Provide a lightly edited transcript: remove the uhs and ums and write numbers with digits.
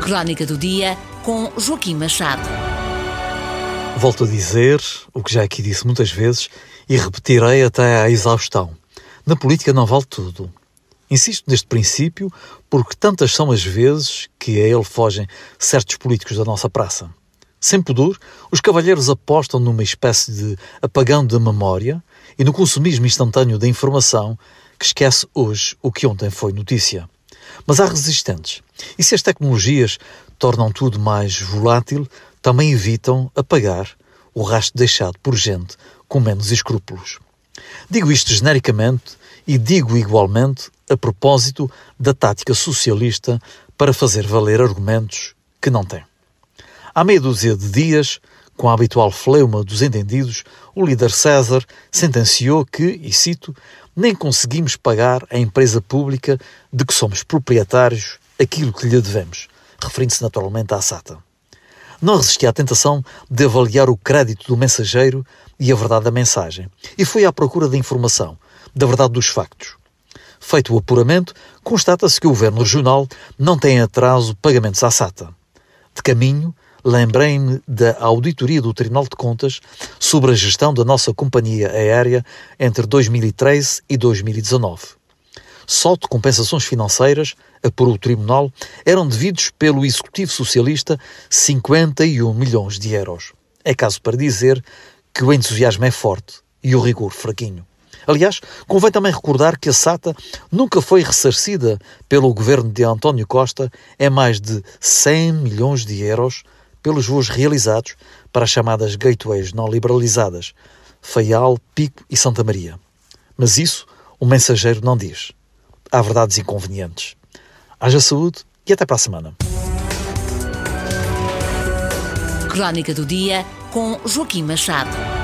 Crónica do Dia, com Joaquim Machado. Volto a dizer o que já aqui disse muitas vezes e repetirei até à exaustão. Na política não vale tudo. Insisto neste princípio porque tantas são as vezes que a ele fogem certos políticos da nossa praça. Sem pudor, os cavalheiros apostam numa espécie de apagão da memória e no consumismo instantâneo da informação que esquece hoje o que ontem foi notícia. Mas há resistentes. E se as tecnologias tornam tudo mais volátil, também evitam apagar o rastro deixado por gente com menos escrúpulos. Digo isto genericamente e digo igualmente a propósito da tática socialista para fazer valer argumentos que não tem. Há meia dúzia de dias, com a habitual fleuma dos entendidos, o líder César sentenciou que, e cito, nem conseguimos pagar à empresa pública de que somos proprietários aquilo que lhe devemos, referindo-se naturalmente à SATA. Não resisti à tentação de avaliar o crédito do mensageiro e a verdade da mensagem, e fui à procura da informação, da verdade dos factos. Feito o apuramento, constata-se que o Governo Regional não tem atraso pagamentos à SATA. De caminho, lembrei-me da auditoria do Tribunal de Contas sobre a gestão da nossa companhia aérea entre 2013 e 2019. Só de compensações financeiras, apurou o Tribunal, eram devidos pelo Executivo Socialista 51 milhões de euros. É caso para dizer que o entusiasmo é forte e o rigor fraquinho. Aliás, convém também recordar que a SATA nunca foi ressarcida pelo governo de António Costa em mais de 100 milhões de euros pelos voos realizados para as chamadas gateways não liberalizadas, Faial, Pico e Santa Maria. Mas isso o mensageiro não diz. Há verdades inconvenientes. Haja saúde e até para a semana. Crónica do Dia, com Joaquim Machado.